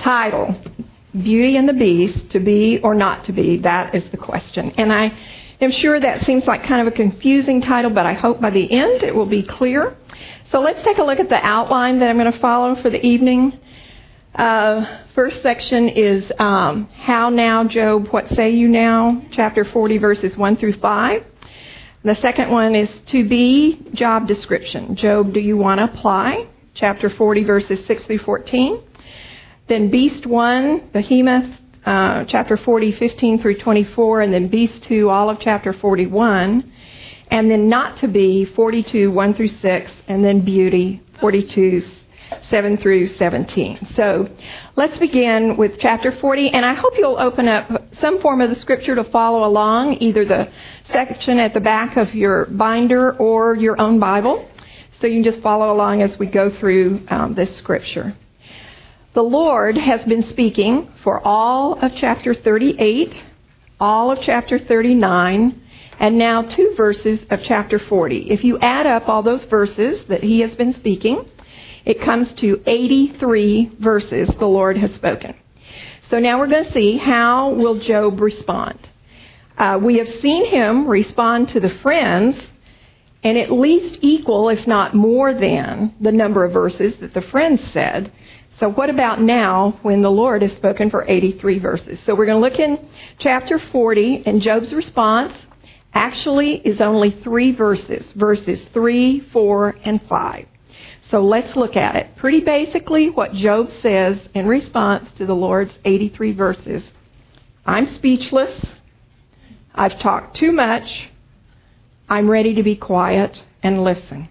Title, Beauty and the Beast, to be or not to be, that is the question. And I am sure that seems like kind of a confusing title, but I hope by the end it will be clear. So let's take a look at the outline that I'm going to follow for the evening. First section is How Now, Job, What Say You Now? Chapter 40, verses 1 through 5. The second one is To Be, Job Description. Job, do you want to apply? Chapter 40, verses 6 through 14. Then Beast 1, Behemoth, chapter 40, 15 through 24. And then Beast 2, all of chapter 41. And then Not to Be, 42, 1 through 6. And then Beauty, 42, 7 through 17. So let's begin with chapter 40. And I hope you'll open up some form of the scripture to follow along, either the section at the back of your binder or your own Bible. So you can just follow along as we go through this scripture. The Lord has been speaking for all of chapter 38, all of chapter 39, and now 2 verses of chapter 40. If you add up all those verses that he has been speaking, it comes to 83 verses the Lord has spoken. So now we're going to see how will Job respond. We have seen him respond to the friends and at least equal, if not more than, the number of verses that the friends said. So what about now when the Lord has spoken for 83 verses? So we're going to look in chapter 40, and Job's response actually is only 3 verses, verses 3, 4, and 5. So let's look at it. Pretty basically what Job says in response to the Lord's 83 verses. I'm speechless. I've talked too much. I'm ready to be quiet and listen.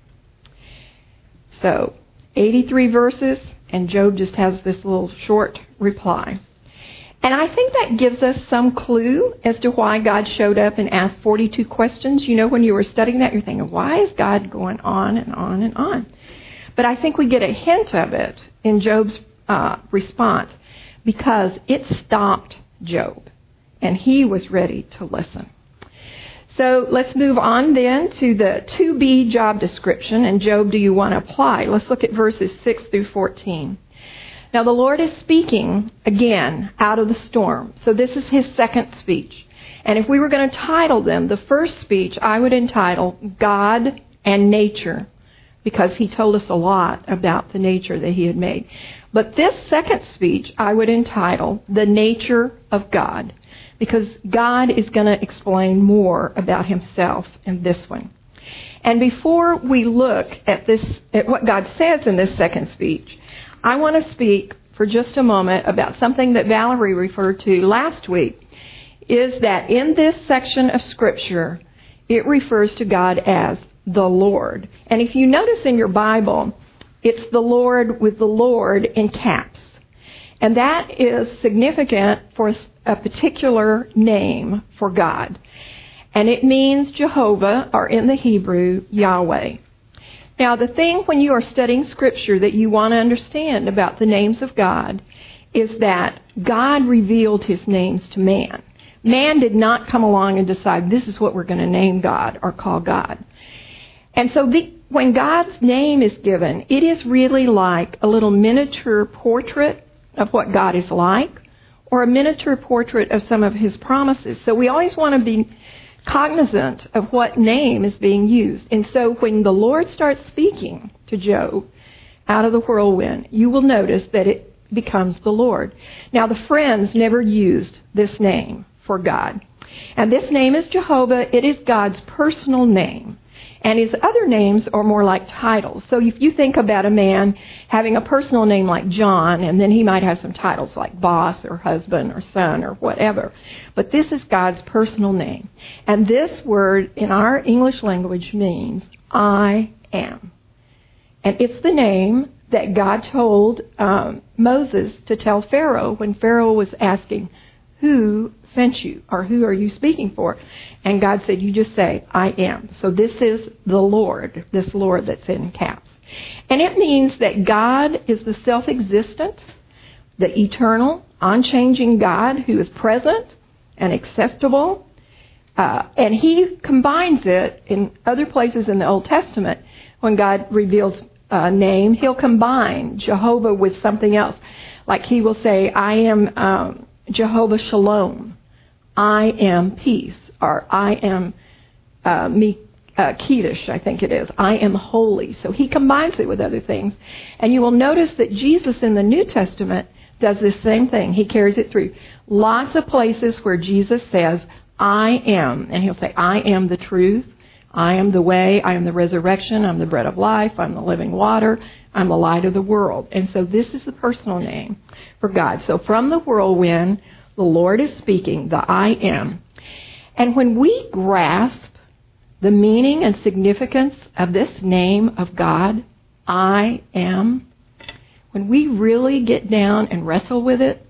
So 83 verses. And Job just has this little short reply. And I think that gives us some clue as to why God showed up and asked 42 questions. You know, when you were studying that, you're thinking, why is God going on and on and on? But I think we get a hint of it in Job's response because it stopped Job. And he was ready to listen. So let's move on then to the to be job description. And Job, do you want to apply? Let's look at verses 6 through 14. Now the Lord is speaking again out of the storm. So this is his second speech. And if we were going to title them, the first speech I would entitle God and Nature, because he told us a lot about the nature that he had made. But this second speech I would entitle The Nature of God, because God is going to explain more about himself in this one. And before we look at what God says in this second speech, I want to speak for just a moment about something that Valerie referred to last week, is that in this section of Scripture, it refers to God as the Lord. And if you notice in your Bible, it's the Lord with the Lord in caps. And that is significant for a particular name for God. And it means Jehovah, or in the Hebrew, Yahweh. Now, the thing when you are studying Scripture that you want to understand about the names of God is that God revealed his names to man. Man did not come along and decide this is what we're going to name God or call God. And so when God's name is given, it is really like a little miniature portrait of what God is like, or a miniature portrait of some of his promises. So we always want to be cognizant of what name is being used. And so when the Lord starts speaking to Job out of the whirlwind, you will notice that it becomes the Lord. Now, the friends never used this name for God. And this name is Jehovah. It is God's personal name. And his other names are more like titles. So if you think about a man having a personal name like John, and then he might have some titles like boss or husband or son or whatever. But this is God's personal name. And this word in our English language means I am. And it's the name that God told Moses to tell Pharaoh when Pharaoh was asking, who sent you, or who are you speaking for? And God said, you just say, I am. So this is the Lord, this Lord that's in caps. And it means that God is the self-existent, the eternal, unchanging God who is present and acceptable. And he combines it in other places in the Old Testament. When God reveals a name, he'll combine Jehovah with something else. Like he will say, I am Jehovah Shalom. I am peace. Or I am Kiddush, I think it is. I am holy. So he combines it with other things. And you will notice that Jesus in the New Testament does this same thing. He carries it through. Lots of places where Jesus says, I am. And he'll say, I am the truth. I am the way. I am the resurrection. I'm the bread of life. I'm the living water. I'm the light of the world. And so this is the personal name for God. So from the whirlwind, the Lord is speaking, the I am. And when we grasp the meaning and significance of this name of God, I am, when we really get down and wrestle with it,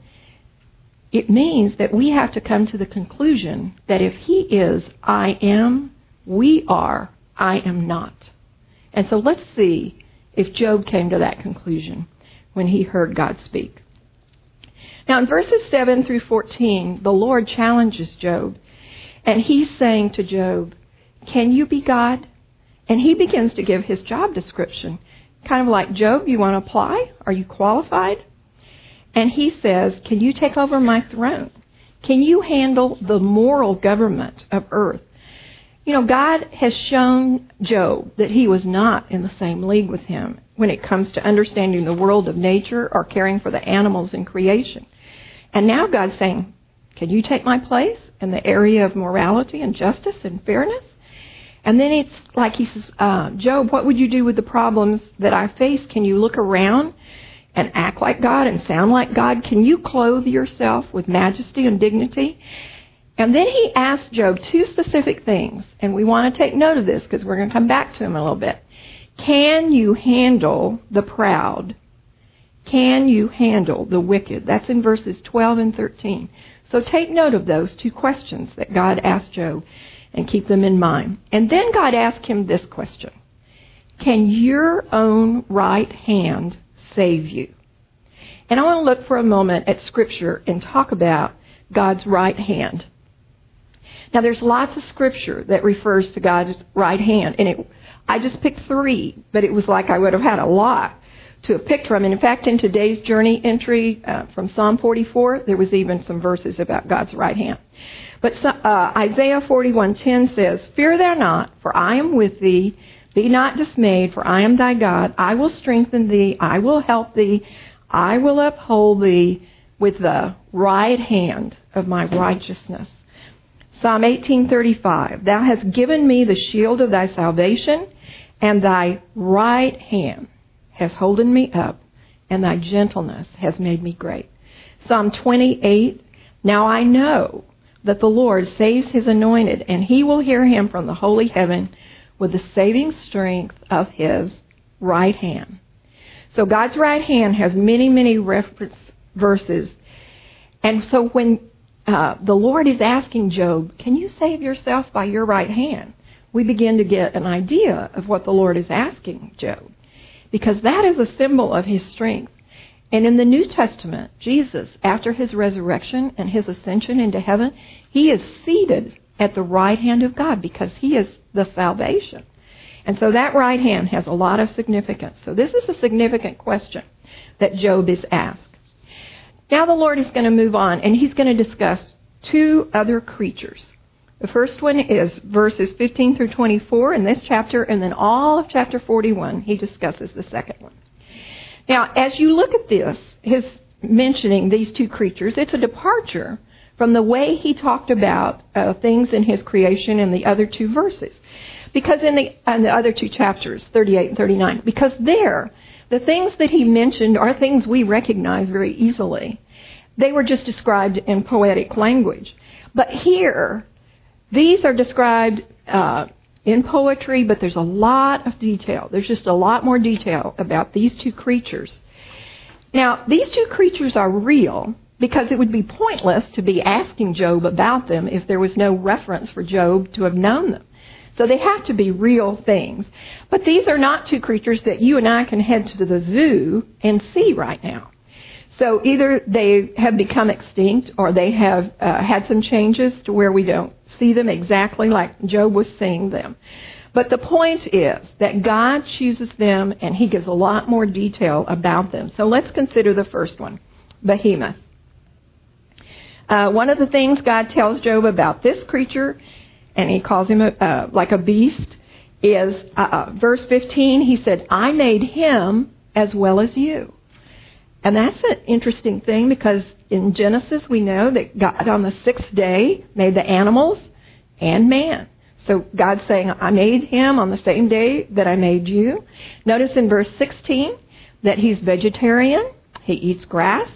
it means that we have to come to the conclusion that if he is I am, we are I am not. And so let's see if Job came to that conclusion when he heard God speak. Now in verses 7 through 14, the Lord challenges Job. And he's saying to Job, can you be God? And he begins to give his job description. Kind of like, Job, you want to apply? Are you qualified? And he says, can you take over my throne? Can you handle the moral government of earth? You know, God has shown Job that he was not in the same league with him when it comes to understanding the world of nature or caring for the animals in creation. And now God's saying, can you take my place in the area of morality and justice and fairness? And then it's like he says, Job, what would you do with the problems that I face? Can you look around and act like God and sound like God? Can you clothe yourself with majesty and dignity? And then he asked Job two specific things, and we want to take note of this because we're going to come back to him in a little bit. Can you handle the proud? Can you handle the wicked? That's in verses 12 and 13. So take note of those two questions that God asked Job and keep them in mind. And then God asked him this question. Can your own right hand save you? And I want to look for a moment at Scripture and talk about God's right hand. Now, there's lots of Scripture that refers to God's right hand. And I just picked 3, but it was like I would have had a lot to have picked from. And in fact, in today's journey entry from Psalm 44, there was even some verses about God's right hand. But Isaiah 41:10 says, fear thou not, for I am with thee. Be not dismayed, for I am thy God. I will strengthen thee. I will help thee. I will uphold thee with the right hand of my righteousness. Psalm 18:35, thou hast given me the shield of thy salvation, and thy right hand has holden me up, and thy gentleness has made me great. Psalm 28, now I know that the Lord saves his anointed, and he will hear him from the holy heaven with the saving strength of his right hand. So God's right hand has many, many reference verses. And so when the Lord is asking Job, can you save yourself by your right hand? We begin to get an idea of what the Lord is asking Job, because that is a symbol of his strength. And in the New Testament, Jesus, after his resurrection and his ascension into heaven, he is seated at the right hand of God because he is the salvation. And so that right hand has a lot of significance. So this is a significant question that Job is asked. Now the Lord is going to move on, and he's going to discuss 2 other creatures. The first one is verses 15 through 24 in this chapter, and then all of chapter 41, he discusses the second one. Now, as you look at this, his mentioning these 2 creatures, it's a departure from the way he talked about things in his creation in the other 2 verses. Because in the other 2 chapters, 38 and 39, because there, the things that he mentioned are things we recognize very easily. They were just described in poetic language. But here, these are described in poetry, but there's a lot of detail. There's just a lot more detail about these 2 creatures. Now, these 2 creatures are real because it would be pointless to be asking Job about them if there was no reference for Job to have known them. So they have to be real things. But these are not 2 creatures that you and I can head to the zoo and see right now. So either they have become extinct or they have had some changes to where we don't see them exactly like Job was seeing them. But the point is that God chooses them and he gives a lot more detail about them. So let's consider the first one. behemoth. One of the things God tells Job about this creature, and he calls him like a beast, is verse 15. He said, I made him as well as you. And that's an interesting thing, because in Genesis we know that God on the sixth day made the animals and man. So God's saying, I made him on the same day that I made you. Notice in verse 16 that he's vegetarian. He eats grass.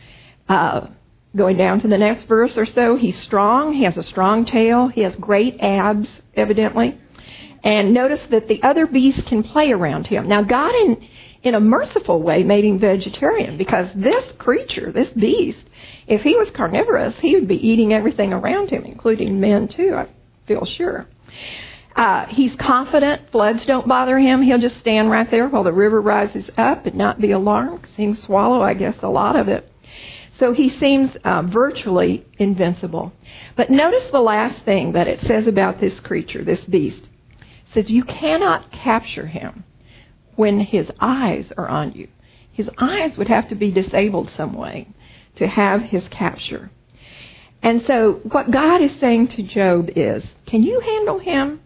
Going down to the next verse or so, he's strong. He has a strong tail. He has great abs, evidently. And notice that the other beasts can play around him. Now, God, in a merciful way, made him vegetarian, because this creature, this beast, if he was carnivorous, he would be eating everything around him, including men, too, I feel sure. He's confident. Floods don't bother him. He'll just stand right there while the river rises up and not be alarmed, because he can swallow, I guess, a lot of it. So he seems virtually invincible. But notice the last thing that it says about this creature, this beast. It says you cannot capture him when his eyes are on you. His eyes would have to be disabled some way to have his capture. And so what God is saying to Job is, can you handle him?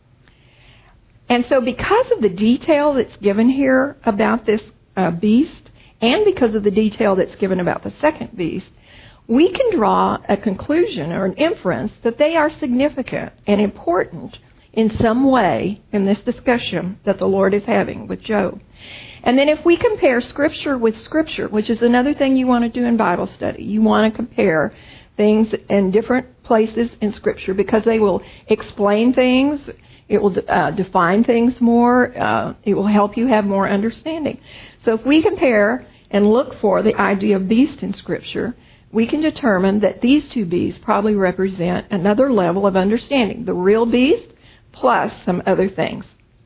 And so because of the detail that's given here about this beast, and because of the detail that's given about the second beast, we can draw a conclusion or an inference that they are significant and important in some way in this discussion that the Lord is having with Job. And then if we compare Scripture with Scripture, which is another thing you want to do in Bible study, you want to compare things in different places in Scripture, because they will explain things, it will define things more, it will help you have more understanding. So if we compare and look for the idea of beast in Scripture, we can determine that these two beasts probably represent another level of understanding, the real beast plus some other things.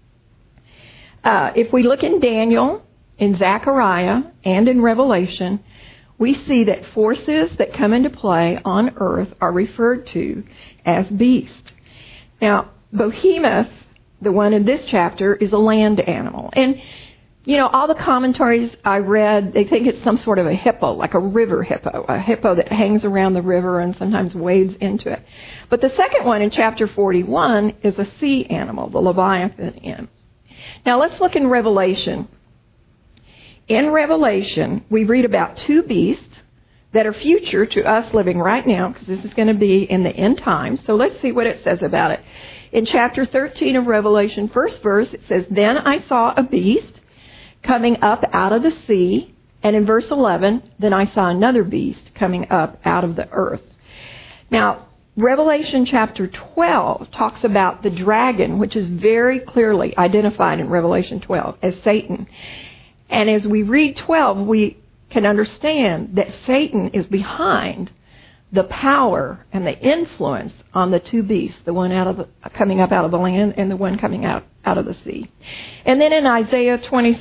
If we look in Daniel, in Zechariah, and in Revelation, we see that forces that come into play on earth are referred to as beasts. Now, behemoth, the one in this chapter, is a land animal. And, you know, all the commentaries I read, they think it's some sort of a hippo, like a river hippo, a hippo that hangs around the river and sometimes wades into it. But the second one in chapter 41 is a sea animal, the Leviathan. Now, let's look in Revelation. In Revelation, we read about two beasts that are future to us living right now, because this is going to be in the end times. So let's see what it says about it. In chapter 13 of Revelation, first verse, it says, Then I saw a beast coming up out of the sea. And in verse 11, then I saw another beast coming up out of the earth. Now, Revelation chapter 12 talks about the dragon, which is very clearly identified in Revelation 12 as Satan. And as we read 12, we can understand that Satan is behind the power and the influence on the two beasts, the one coming up out of the land and the one coming out of the sea. And then in Isaiah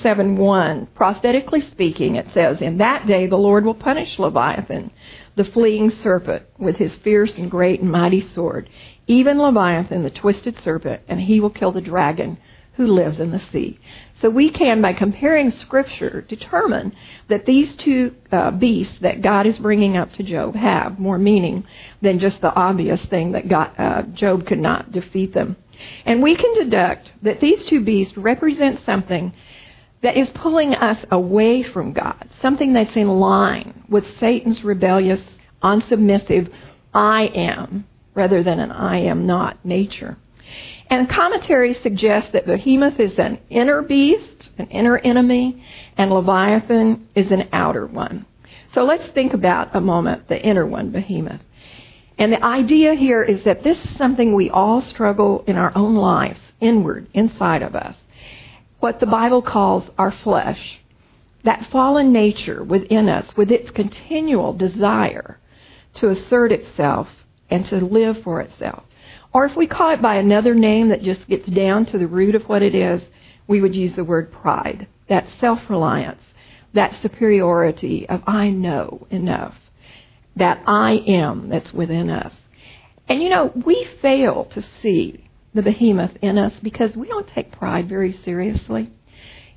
27:1, prophetically speaking, it says, In that day the Lord will punish Leviathan, the fleeing serpent, with his fierce and great and mighty sword, even Leviathan, the twisted serpent, and he will kill the dragon who lives in the sea. So we can, by comparing Scripture, determine that these two beasts that God is bringing up to Job have more meaning than just the obvious thing that Job could not defeat them. And we can deduct that these two beasts represent something that is pulling us away from God, something that's in line with Satan's rebellious, unsubmissive, I am, rather than an I am not nature. And commentaries suggest that Behemoth is an inner beast, an inner enemy, and Leviathan is an outer one. So let's think about a moment the inner one, Behemoth. And the idea here is that this is something we all struggle in our own lives, inward, inside of us. What the Bible calls our flesh, that fallen nature within us, with its continual desire to assert itself and to live for itself. Or if we call it by another name that just gets down to the root of what it is, we would use the word pride, that self-reliance, that superiority of I know enough, that I am that's within us. And you know, we fail to see the behemoth in us because we don't take pride very seriously.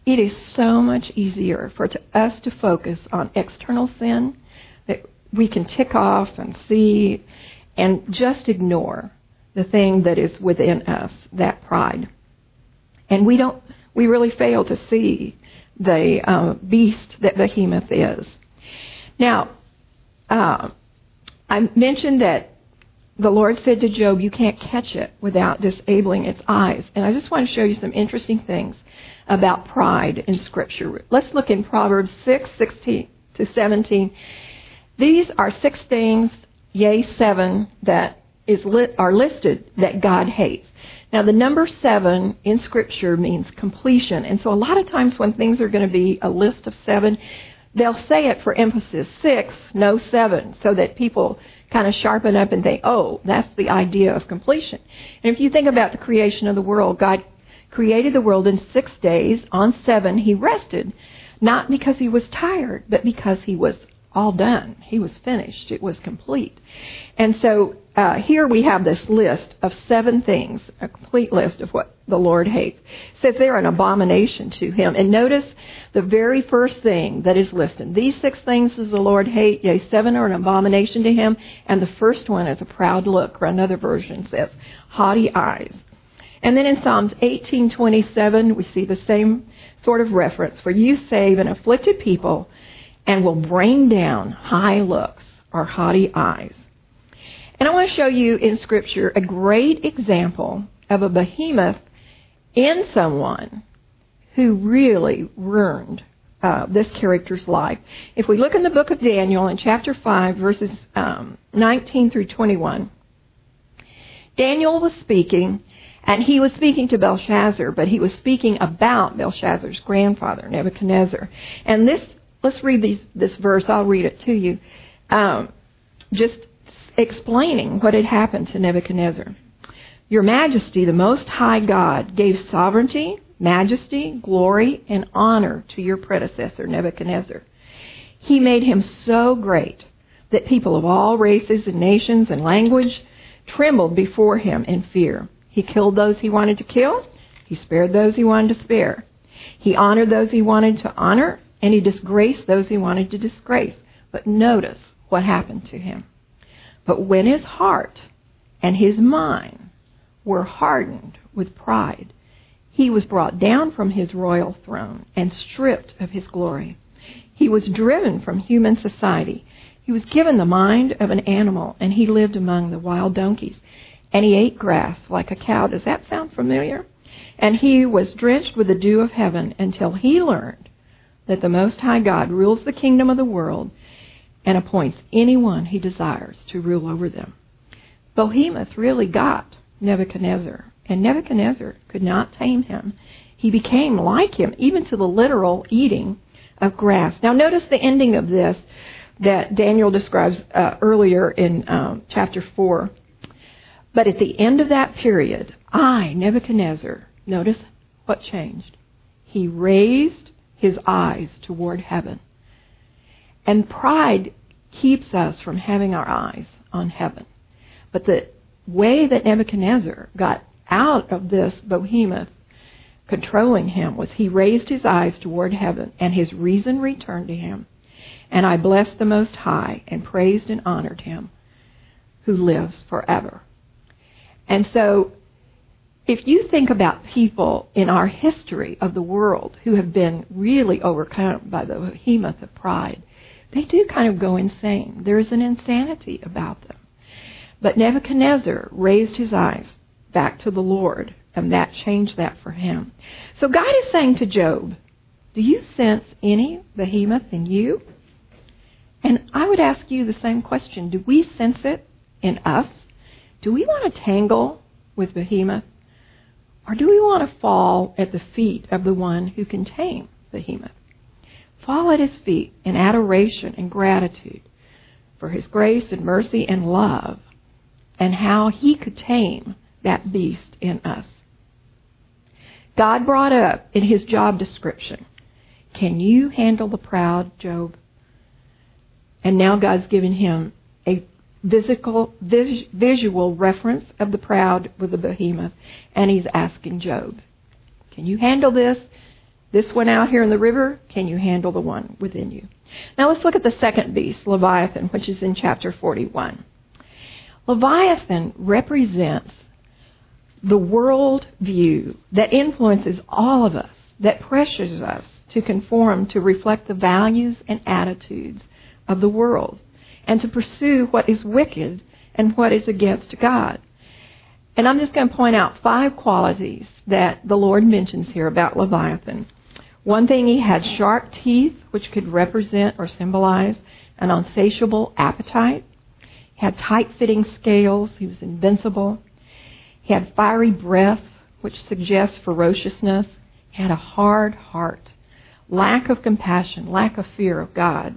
it is so much easier for us to focus on external sin that we can tick off and see and just ignore the thing that is within us, that pride. And we really fail to see the beast that Behemoth is. Now, I mentioned that the Lord said to Job, you can't catch it without disabling its eyes. And I just want to show you some interesting things about pride in Scripture. Let's look in Proverbs 6:16 to 17. These are 6 things, yea, 7, that are listed that God hates. Now, the number 7 in Scripture means completion. And so a lot of times when things are going to be a list of 7, they'll say it for emphasis, 6, no 7, so that people kind of sharpen up and think, oh, that's the idea of completion. And if you think about the creation of the world, God created the world in 6 days. On 7, he rested, not because he was tired, but because he was all done. He was finished. It was complete. And so here we have this list of 7 things, a complete list of what the Lord hates. It says they're an abomination to him. And notice the very first thing that is listed. These 6 things does the Lord hate, yea, 7 are an abomination to him. And the first one is a proud look, or another version says haughty eyes. And then in Psalms 18:27, we see the same sort of reference, for you save an afflicted people and will bring down high looks or haughty eyes. And I want to show you in Scripture a great example of a behemoth in someone who really ruined this character's life. If we look in the book of Daniel in chapter 5, verses 19 through 21, Daniel was speaking, and he was speaking to Belshazzar, but he was speaking about Belshazzar's grandfather, Nebuchadnezzar. And let's read this verse. I'll read it to you. Just explaining what had happened to Nebuchadnezzar. Your Majesty, the Most High God, gave sovereignty, majesty, glory, and honor to your predecessor, Nebuchadnezzar. He made him so great that people of all races and nations and language trembled before him in fear. He killed those he wanted to kill. He spared those he wanted to spare. He honored those he wanted to honor, and he disgraced those he wanted to disgrace. But notice what happened to him. But when his heart and his mind were hardened with pride, he was brought down from his royal throne and stripped of his glory. He was driven from human society. He was given the mind of an animal, and he lived among the wild donkeys. And he ate grass like a cow. Does that sound familiar? And he was drenched with the dew of heaven until he learned that the Most High God rules the kingdom of the world and appoints anyone he desires to rule over them. Behemoth really got Nebuchadnezzar, and Nebuchadnezzar could not tame him. He became like him, even to the literal eating of grass. Now notice the ending of this that Daniel describes earlier in chapter 4. But at the end of that period, I, Nebuchadnezzar, notice what changed. He raised his eyes toward heaven. And pride keeps us from having our eyes on heaven. But the way that Nebuchadnezzar got out of this behemoth controlling him was he raised his eyes toward heaven, and his reason returned to him. And I blessed the Most High and praised and honored him who lives forever. And so if you think about people in our history of the world who have been really overcome by the behemoth of pride, they do kind of go insane. There is an insanity about them. But Nebuchadnezzar raised his eyes back to the Lord, and that changed that for him. So God is saying to Job, do you sense any behemoth in you? And I would ask you the same question. Do we sense it in us? Do we want to tangle with behemoth? Or do we want to fall at the feet of the one who can tame behemoth? Fall at his feet in adoration and gratitude for his grace and mercy and love, and how he could tame that beast in us. God brought up in his job description, can you handle the proud, Job? And now God's given him a visual reference of the proud with the behemoth, and he's asking Job, can you handle this? this one out here in the river, can you handle the one within you? Now let's look at the second beast, Leviathan, which is in chapter 41. Leviathan represents the world view that influences all of us, that pressures us to conform to reflect the values and attitudes of the world, and to pursue what is wicked and what is against God. And I'm just going to point out 5 qualities that the Lord mentions here about Leviathan. One thing, he had sharp teeth, which could represent or symbolize an insatiable appetite. He had tight-fitting scales. He was invincible. He had fiery breath, which suggests ferociousness. He had a hard heart, lack of compassion, lack of fear of God.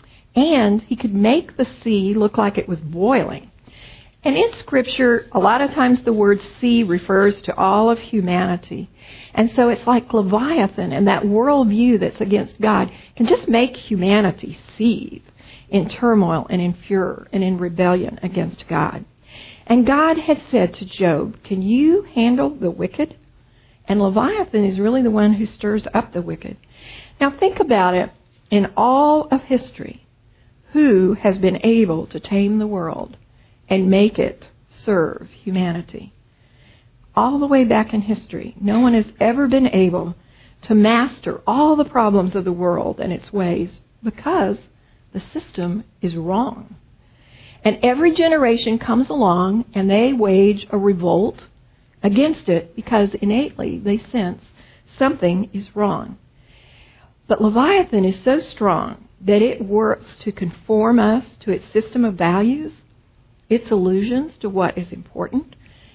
And he could make the sea look like it was boiling. And in Scripture, a lot of times the word sea refers to all of humanity. And so it's like Leviathan and that worldview that's against God can just make humanity seethe in turmoil and in furor and in rebellion against God. And God had said to Job, can you handle the wicked? And Leviathan is really the one who stirs up the wicked. Now think about it. In all of history, who has been able to tame the world and make it serve humanity? All the way back in history, no one has ever been able to master all the problems of the world and its ways because the system is wrong. And every generation comes along and they wage a revolt against it because innately they sense something is wrong. But Leviathan is so strong that it works to conform us to its system of values, its allusions to what is important.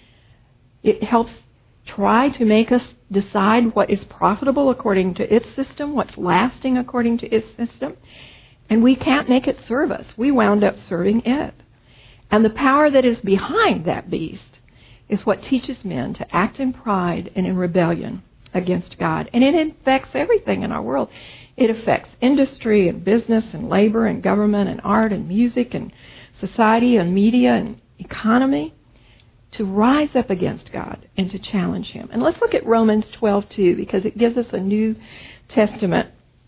It helps try to make us decide what is profitable according to its system, what's lasting according to its system. And we can't make it serve us. We wound up serving it. And the power that is behind that beast is what teaches men to act in pride and in rebellion against God. And it affects everything in our world. It affects industry and business and labor and government and art and music and society and media and economy, to rise up against God and to challenge Him. And let's look at Romans 12:2 because it gives us a New Testament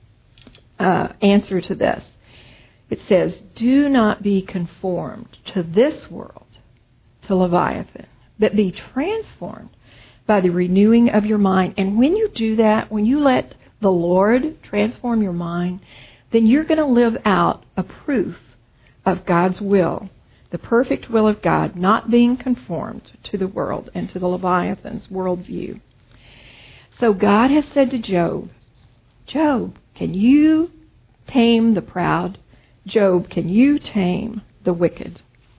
answer to this. It says, do not be conformed to this world, to Leviathan, but be transformed by the renewing of your mind. And when you do that, when you let the Lord transform your mind, then you're going to live out a proof of God's will, the perfect will of God, not being conformed to the world and to the Leviathan's worldview. So God has said to Job, Job, can you tame the proud? Job, can you tame the wicked?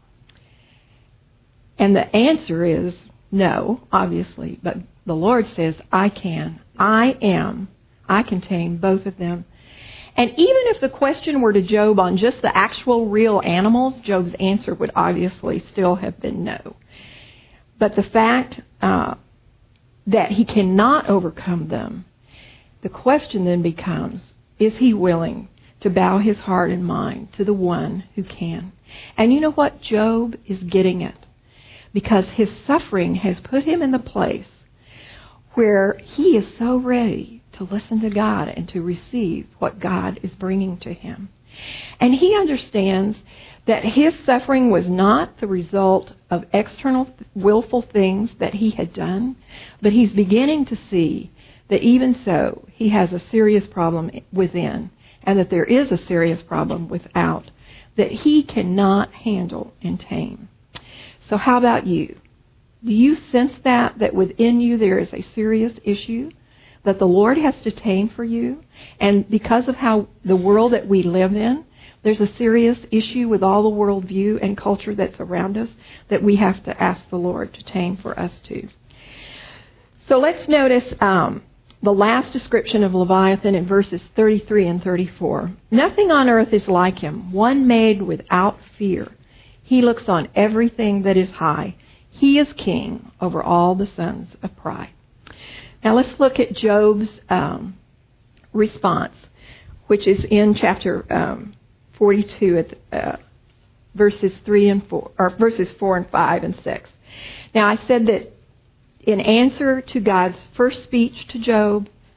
And the answer is no, obviously, but the Lord says, I can. I can tame both of them. And even if the question were to Job on just the actual real animals, Job's answer would obviously still have been no. But the fact that he cannot overcome them, the question then becomes, is he willing to bow his heart and mind to the one who can? And you know what? Job is getting it, because his suffering has put him in the place where he is so ready to listen to God and to receive what God is bringing to him. And he understands that his suffering was not the result of external willful things that he had done, but he's beginning to see that even so, he has a serious problem within, and that there is a serious problem without, that he cannot handle and tame. So how about you? Do you sense that within you there is a serious issue that the Lord has to tame for you? And because of how the world that we live in, there's a serious issue with all the worldview and culture that's around us that we have to ask the Lord to tame for us too. So let's notice the last description of Leviathan in verses 33 and 34. Nothing on earth is like him, one made without fear. He looks on everything that is high. He is king over all the sons of pride. Now let's look at Job's response, which is in chapter 42, at verses 3 and 4, or verses 4 and 5 and 6. Now I said that in answer to God's first speech to Job,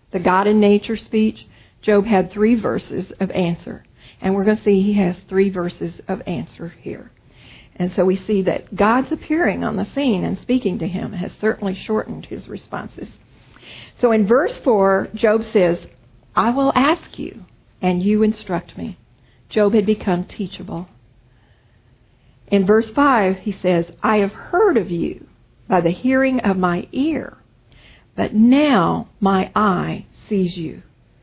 the God in nature speech, Job had 3 verses of answer. And we're going to see he has 3 verses of answer here. And so we see that God's appearing on the scene and speaking to him has certainly shortened his responses. So in verse 4, Job says, I will ask you, and you instruct me. Job had become teachable. In verse 5, he says, I have heard of you by the hearing of my ear, but now my eye sees you.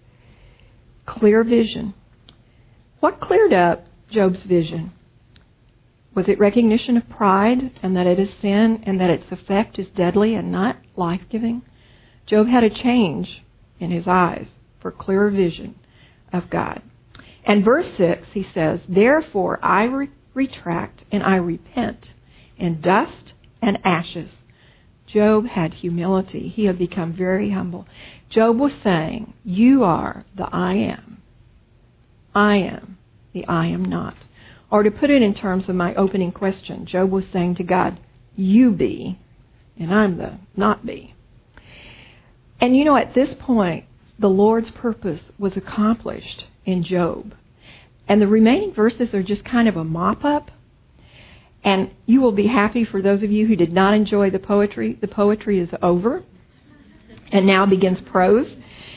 Clear vision. What cleared up Job's vision? Was it recognition of pride and that it is sin and that its effect is deadly and not life-giving? Job had a change in his eyes for clearer vision of God. And verse 6, he says, therefore I retract and I repent in dust and ashes. Job had humility. He had become very humble. Job was saying, you are the I am. I am the I am not. Or to put it in terms of my opening question, Job was saying to God, you be, and I'm the not be. And you know, at this point, the Lord's purpose was accomplished in Job. And the remaining verses are just kind of a mop-up. And you will be happy for those of you who did not enjoy the poetry. The poetry is over. And now begins prose.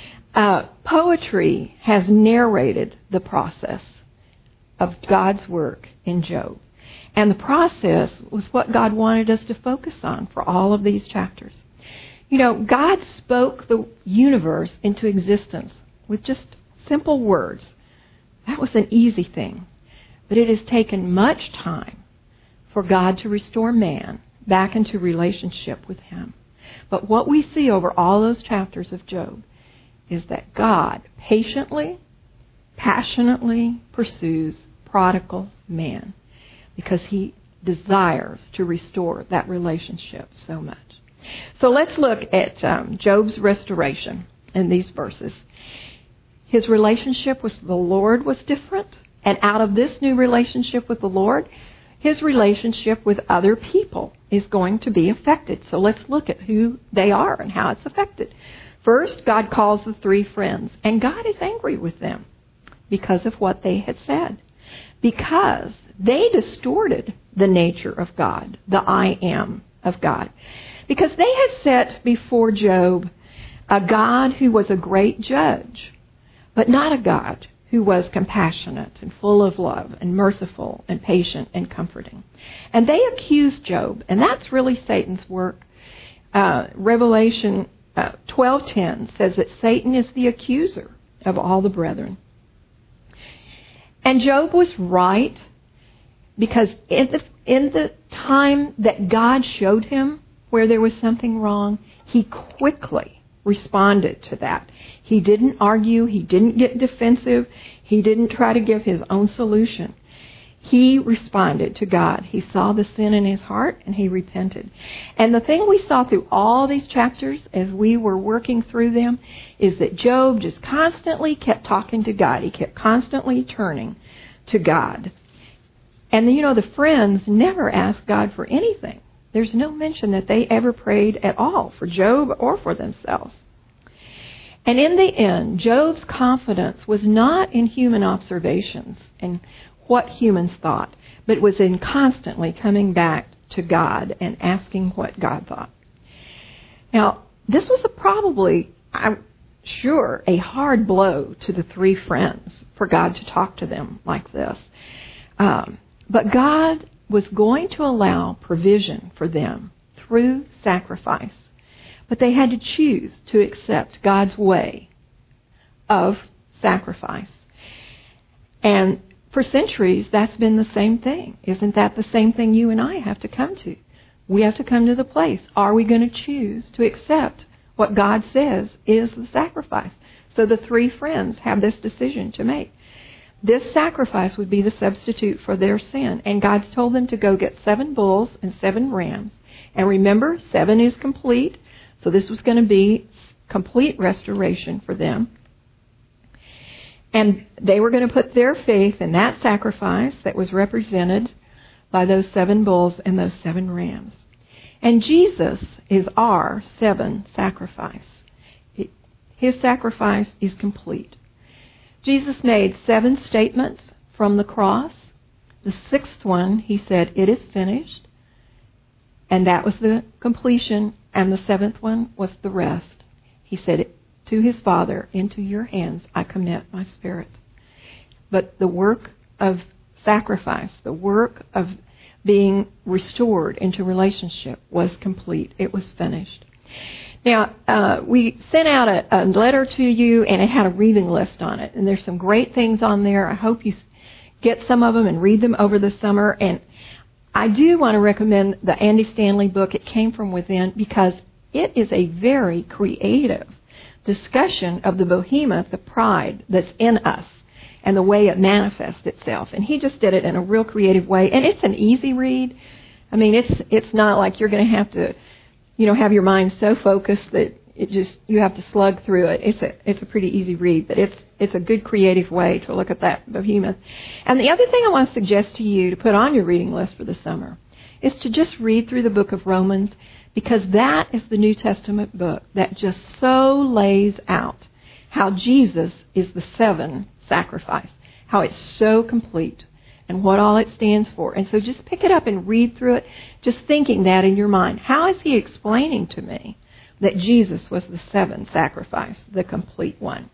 Poetry has narrated the process of God's work in Job. And the process was what God wanted us to focus on for all of these chapters. You know, God spoke the universe into existence with just simple words. That was an easy thing. But it has taken much time for God to restore man back into relationship with him. But what we see over all those chapters of Job is that God patiently, passionately pursues prodigal man because he desires to restore that relationship so much. So let's look at Job's restoration in these verses. His relationship with the Lord was different, and out of this new relationship with the Lord, his relationship with other people is going to be affected. So let's look at who they are and how it's affected. First, God calls the 3 friends, and God is angry with them because of what they had said. Because they distorted the nature of God, the I am of God. Because they had set before Job a God who was a great judge, but not a God who was compassionate and full of love and merciful and patient and comforting. And they accused Job, and that's really Satan's work. Revelation 12:10 says that Satan is the accuser of all the brethren. And Job was right because in the time that God showed him where there was something wrong, he quickly responded to that. He didn't argue. He didn't get defensive. He didn't try to give his own solution. He responded to God. He saw the sin in his heart and he repented. And the thing we saw through all these chapters as we were working through them is that Job just constantly kept talking to God. He kept constantly turning to God. And you know, the friends never asked God for anything. There's no mention that they ever prayed at all for Job or for themselves. And in the end, Job's confidence was not in human observations and what humans thought, but was in constantly coming back to God and asking what God thought. Now, this was probably, I'm sure, a hard blow to the 3 friends for God to talk to them like this. But God was going to allow provision for them through sacrifice. But they had to choose to accept God's way of sacrifice. And for centuries, that's been the same thing. Isn't that the same thing you and I have to come to? We have to come to the place. Are we going to choose to accept what God says is the sacrifice? So the 3 friends have this decision to make. This sacrifice would be the substitute for their sin. And God told them to go get 7 bulls and 7 rams. And remember, 7 is complete. So this was going to be complete restoration for them. And they were going to put their faith in that sacrifice that was represented by those 7 bulls and those 7 rams. And Jesus is our 7 sacrifice. His sacrifice is complete. Jesus made 7 statements from the cross. The 6th one, he said, "It is finished." And that was the completion. And the 7th one was the rest. He said, "To his Father, into your hands I commit my spirit." But the work of sacrifice, the work of being restored into relationship was complete. It was finished. Now, we sent out a letter to you, and it had a reading list on it. And there's some great things on there. I hope you get some of them and read them over the summer. And I do want to recommend the Andy Stanley book, It Came From Within, because it is a very creative discussion of the behemoth, the pride that's in us, and the way it manifests itself. And he just did it in a real creative way. And it's an easy read. I mean, it's not like you're going to have to, have your mind so focused that you have to slug through it. It's a pretty easy read, but it's a good creative way to look at that behemoth. And the other thing I want to suggest to you to put on your reading list for the summer is to just read through the book of Romans, because that is the New Testament book that just so lays out how Jesus is the 7 sacrifice, how it's so complete, and what all it stands for. And so just pick it up and read through it, just thinking that in your mind. How is he explaining to me that Jesus was the 7th sacrifice, the complete one?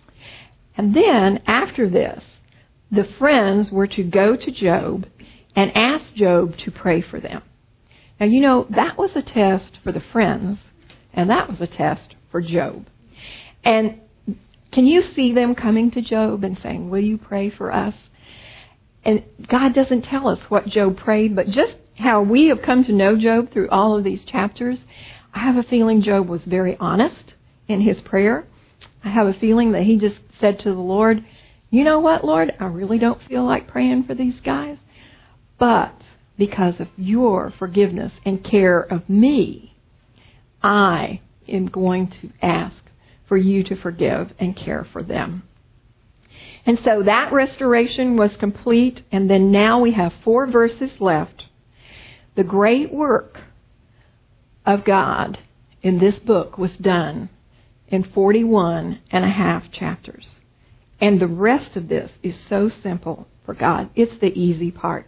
And then, after this, the friends were to go to Job and ask Job to pray for them. Now, that was a test for the friends, and that was a test for Job. And can you see them coming to Job and saying, "Will you pray for us?" And God doesn't tell us what Job prayed, but just how we have come to know Job through all of these chapters, I have a feeling Job was very honest in his prayer. I have a feeling that he just said to the Lord, "You know what, Lord? I really don't feel like praying for these guys, but because of your forgiveness and care of me, I am going to ask for you to forgive and care for them." And so that restoration was complete, and then now we have 4 verses left. The great work of God in this book was done in 41 and a half chapters. And the rest of this is so simple for God. It's the easy part.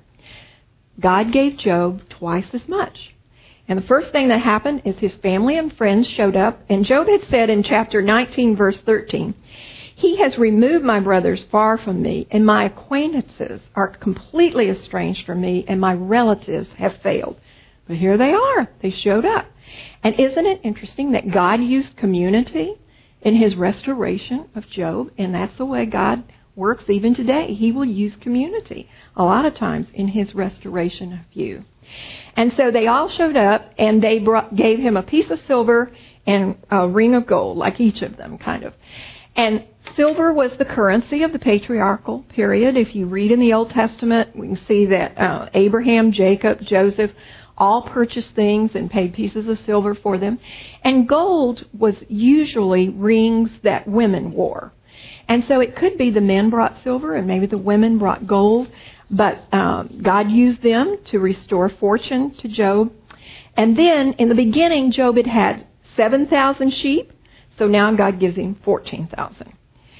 God gave Job twice as much. And the first thing that happened is his family and friends showed up. And Job had said in chapter 19, verse 13, "He has removed my brothers far from me, and my acquaintances are completely estranged from me, and my relatives have failed." But here they are. They showed up. And isn't it interesting that God used community in his restoration of Job? And that's the way God works even today. He will use community a lot of times in his restoration of you. And so they all showed up, and they gave him a piece of silver and a ring of gold, like each of them, kind of. And silver was the currency of the patriarchal period. If you read in the Old Testament, we can see that Abraham, Jacob, Joseph all purchased things and paid pieces of silver for them. And gold was usually rings that women wore. And so it could be the men brought silver and maybe the women brought gold, but God used them to restore fortune to Job. And then in the beginning, Job had 7,000 sheep, so now God gives him 14,000.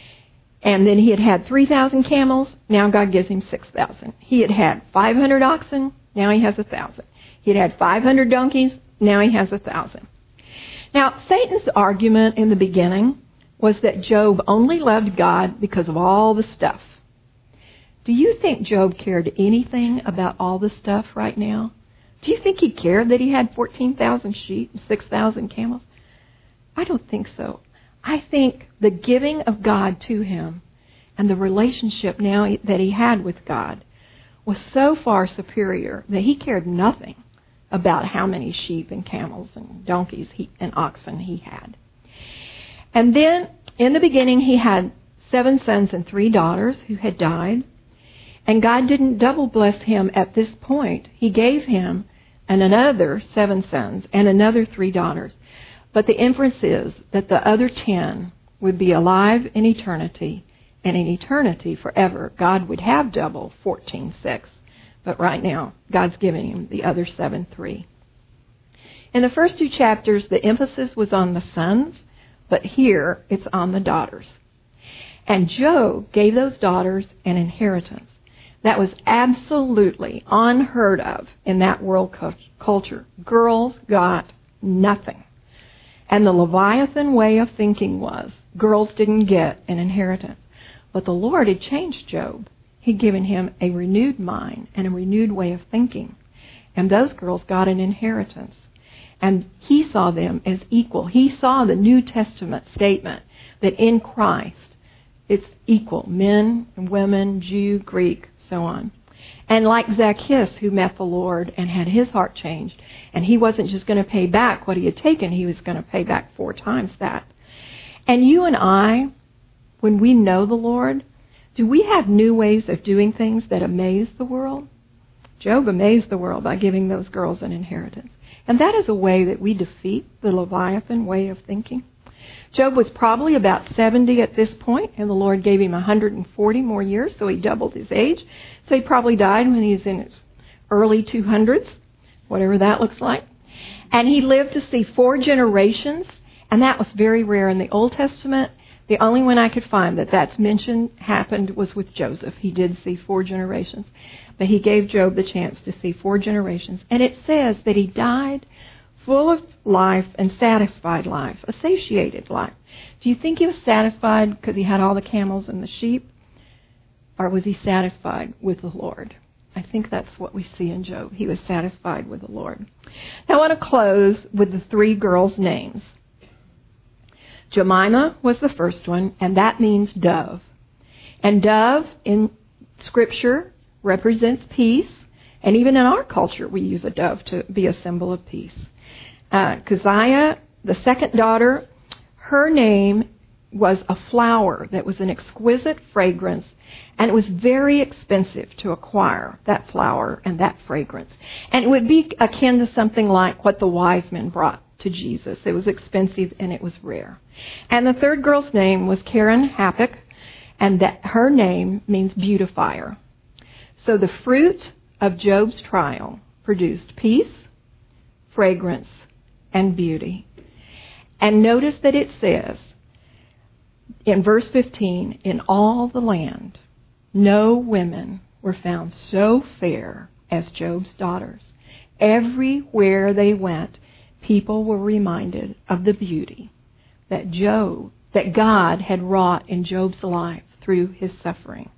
And then he had 3,000 camels, now God gives him 6,000. He had 500 oxen, now he has 1,000. He had 500 donkeys, now he has 1,000. Now, Satan's argument in the beginning was that Job only loved God because of all the stuff. Do you think Job cared anything about all the stuff right now? Do you think he cared that he had 14,000 sheep and 6,000 camels? I don't think so. I think the giving of God to him and the relationship now that he had with God was so far superior that he cared nothing about how many sheep and camels and donkeys and oxen he had. And then, in the beginning, he had 7 sons and 3 daughters who had died. And God didn't double bless him at this point. He gave him another 7 sons and another 3 daughters. But the inference is that the other 10 would be alive in eternity, and in eternity forever, God would have double 14,6. But right now, God's giving him the other 7, 3. In the first 2 chapters, the emphasis was on the sons, but here it's on the daughters. And Job gave those daughters an inheritance that was absolutely unheard of in that world culture. Girls got nothing. And the Leviathan way of thinking was girls didn't get an inheritance. But the Lord had changed Job. He'd given him a renewed mind and a renewed way of thinking. And those girls got an inheritance. And he saw them as equal. He saw the New Testament statement that in Christ it's equal. Men and women, Jew, Greek, so on. And like Zacchaeus, who met the Lord and had his heart changed, and he wasn't just going to pay back what he had taken, he was going to pay back 4 times that. And you and I, when we know the Lord, do we have new ways of doing things that amaze the world? Job amazed the world by giving those girls an inheritance. And that is a way that we defeat the Leviathan way of thinking. Job was probably about 70 at this point, and the Lord gave him 140 more years, so he doubled his age. So he probably died when he was in his early 200s, whatever that looks like. And he lived to see 4 generations, and that was very rare in the Old Testament. The only one I could find that's mentioned happened was with Joseph. He did see 4 generations. But he gave Job the chance to see 4 generations. And it says that he died full of life and satisfied life, a satiated life. Do you think he was satisfied because he had all the camels and the sheep? Or was he satisfied with the Lord? I think that's what we see in Job. He was satisfied with the Lord. Now I want to close with the 3 girls' names. Jemima was the first one, and that means dove. And dove in Scripture represents peace. And even in our culture, we use a dove to be a symbol of peace. Keziah, the second daughter, her name was a flower that was an exquisite fragrance, and it was very expensive to acquire that flower and that fragrance. And it would be akin to something like what the wise men brought to Jesus. It was expensive and it was rare. And the third girl's name was Karen Happuch, and that her name means beautifier. So the fruit of Job's trial produced peace, fragrance, and beauty. And notice that it says in verse 15, in all the land, no women were found so fair as Job's daughters. Everywhere they went, people were reminded of the beauty that God had wrought in Job's life through his suffering.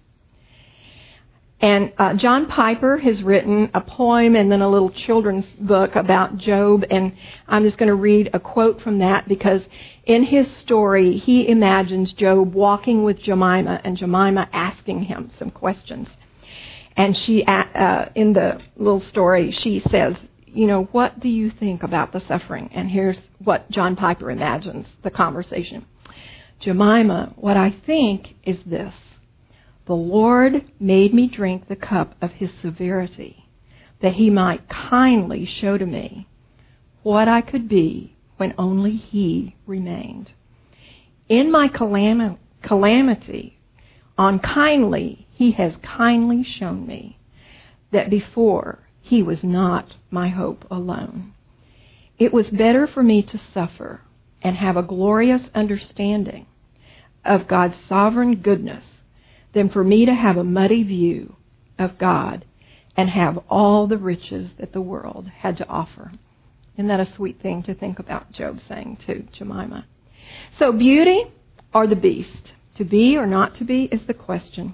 And John Piper has written a poem and then a little children's book about Job, and I'm just going to read a quote from that because in his story, he imagines Job walking with Jemima and Jemima asking him some questions. And she, in the little story, she says, what do you think about the suffering? And here's what John Piper imagines the conversation. Jemima, what I think is this. The Lord made me drink the cup of his severity, that he might kindly show to me what I could be when only he remained. In my calamity, on kindly, he has kindly shown me that before he was not my hope alone. It was better for me to suffer and have a glorious understanding of God's sovereign goodness than for me to have a muddy view of God and have all the riches that the world had to offer. Isn't that a sweet thing to think about, Job saying to Jemima? So beauty or the beast? To be or not to be is the question.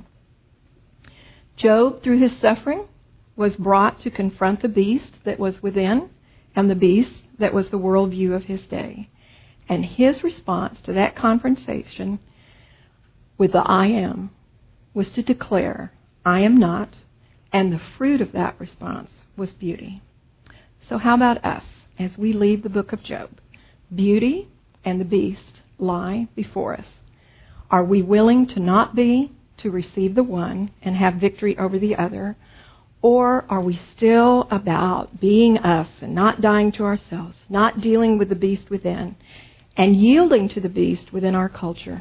Job, through his suffering, was brought to confront the beast that was within and the beast that was the worldview of his day. And his response to that confrontation with the I am was to declare, I am not, and the fruit of that response was beauty. So how about us as we leave the book of Job? Beauty and the beast lie before us. Are we willing to not be, to receive the one and have victory over the other? Or are we still about being us and not dying to ourselves, not dealing with the beast within, and yielding to the beast within our culture?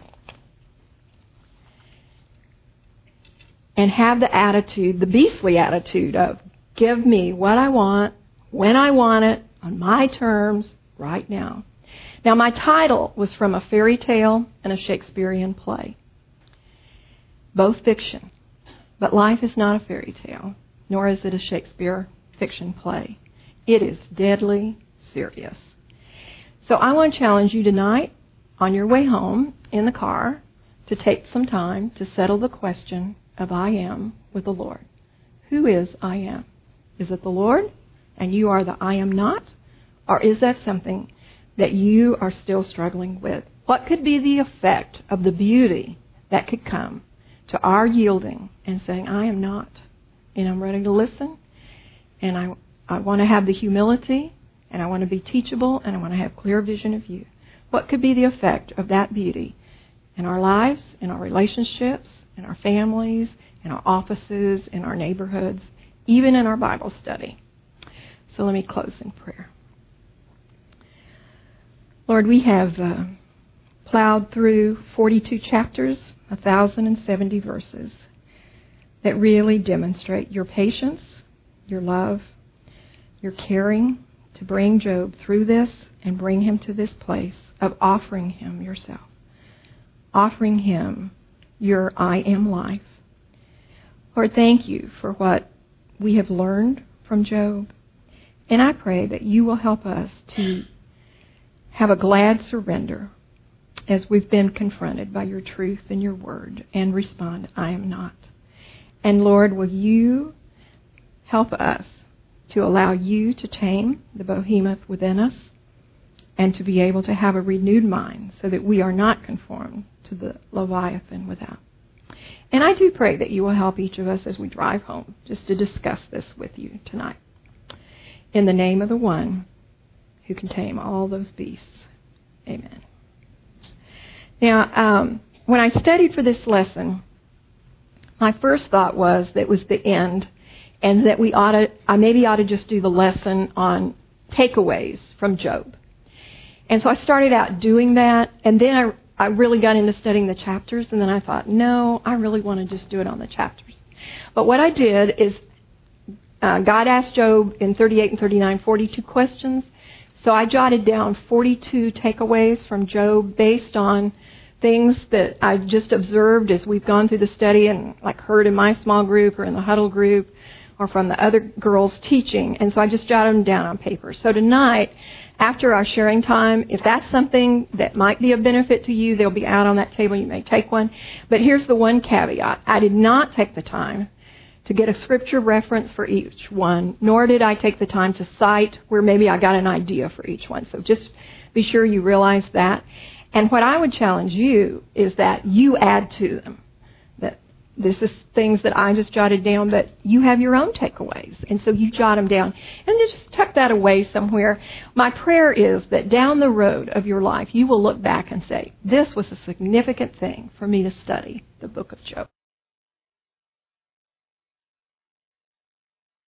And have the attitude, the beastly attitude of, give me what I want, when I want it, on my terms, right now. Now, my title was from a fairy tale and a Shakespearean play. Both fiction. But life is not a fairy tale, nor is it a Shakespeare fiction play. It is deadly serious. So I want to challenge you tonight, on your way home in the car, to take some time to settle the question of I am with the Lord. Who is I am? Is it the Lord, and you are the I am not? Or is that something that you are still struggling with? What could be the effect of the beauty that could come to our yielding and saying, I am not, and I'm ready to listen, and I want to have the humility, and I want to be teachable, and I want to have clear vision of you. What could be the effect of that beauty in our lives, in our relationships, in our families, in our offices, in our neighborhoods, even in our Bible study? So let me close in prayer. Lord, we have plowed through 42 chapters, 1,070 verses that really demonstrate your patience, your love, your caring to bring Job through this and bring him to this place of offering him yourself, offering him your I am life. Lord, thank you for what we have learned from Job, and I pray that you will help us to have a glad surrender as we've been confronted by your truth and your word and respond, I am not. And Lord, will you help us to allow you to tame the behemoth within us and to be able to have a renewed mind so that we are not conformed to the Leviathan without. And I do pray that you will help each of us as we drive home just to discuss this with you tonight. In the name of the one who can tame all those beasts. Amen. Now, when I studied for this lesson, my first thought was that it was the end and that I maybe ought to just do the lesson on takeaways from Job. And so I started out doing that, and then I really got into studying the chapters, and then I thought, no, I really want to just do it on the chapters. But what I did is God asked Job in 38 and 39 42 questions. So I jotted down 42 takeaways from Job based on things that I've just observed as we've gone through the study and like heard in my small group or in the huddle group or from the other girls teaching. And so I just jotted them down on paper. So tonight, after our sharing time, if that's something that might be of benefit to you, they'll be out on that table. You may take one. But here's the one caveat. I did not take the time to get a scripture reference for each one, nor did I take the time to cite where maybe I got an idea for each one. So just be sure you realize that. And what I would challenge you is that you add to them. That this is things that I just jotted down, but you have your own takeaways. And so you jot them down. And then just tuck that away somewhere. My prayer is that down the road of your life, you will look back and say, this was a significant thing for me to study the book of Job.